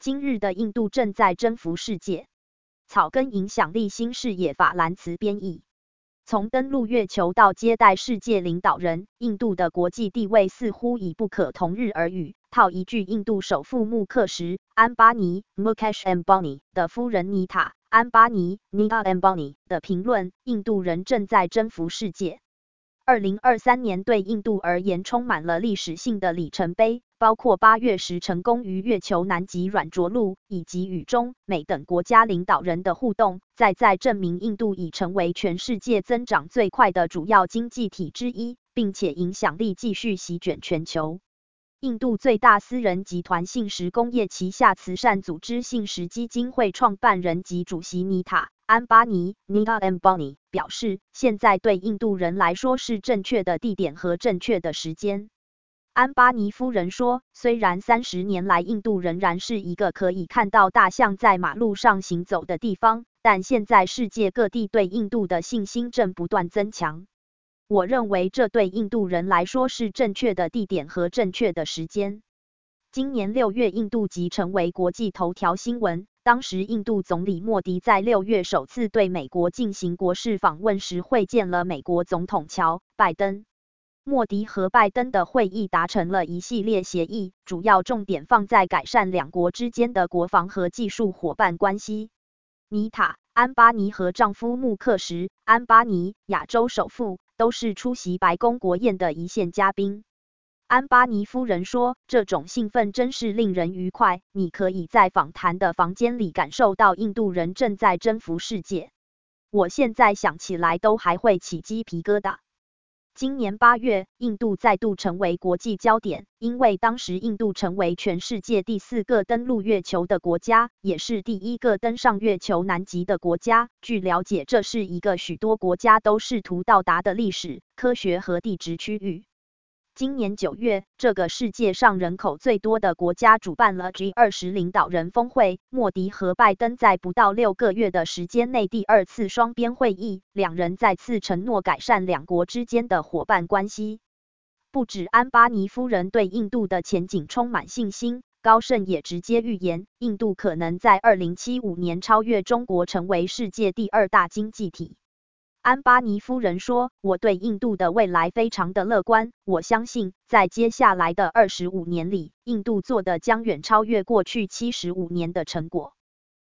今日的印度正在征服世界。草根影响力新视野法兰茨编译。从登陆月球到接待世界领导人，印度的国际地位似乎已不可同日而语。套一句印度首富穆克什·安巴尼 （Mukesh Ambani） 的夫人妮塔·安巴尼 （Nita Ambani） 的评论：印度人正在征服世界。2023年对印度而言充满了历史性的里程碑，包括8月时成功于月球南极软着陆，以及与中美等国家领导人的互动，在证明印度已成为全世界增长最快的主要经济体之一，并且影响力继续席卷全球。印度最大私人集团信实工业旗下慈善组织信实基金会创办人及主席妮塔·安巴尼 （Nita Ambani） 表示，现在对印度人来说是正确的地点和正确的时间。安巴尼夫人说，虽然30年来印度仍然是一个可以看到大象在马路上行走的地方，但现在世界各地对印度的信心正不断增强。我认为这对印度人来说是正确的地点和正确的时间。今年6月，印度即成为国际头条新闻。当时，印度总理莫迪在6月首次对美国进行国事访问时，会见了美国总统乔·拜登。莫迪和拜登的会议达成了一系列协议，主要重点放在改善两国之间的国防和技术伙伴关系。妮塔·安巴尼和丈夫穆克什·安巴尼，亚洲首富，都是出席白宫国宴的一线嘉宾。安巴尼夫人说，这种兴奋真是令人愉快，你可以在访谈的房间里感受到印度人正在征服世界。我现在想起来都还会起鸡皮疙瘩。今年8月，印度再度成为国际焦点，因为当时印度成为全世界第4个登陆月球的国家，也是第1个登上月球南极的国家。据了解，这是一个许多国家都试图到达的历史、科学和地质区域。今年9月，这个世界上人口最多的国家主办了 G20 领导人峰会，莫迪和拜登在不到6个月的时间内第2次双边会议，两人再次承诺改善两国之间的伙伴关系。不止安巴尼夫人对印度的前景充满信心，高盛也直接预言，印度可能在2075年超越中国，成为世界第2大经济体。安巴尼夫人说，我对印度的未来非常的乐观，我相信，在接下来的25年里，印度做的将远超越过去75年的成果。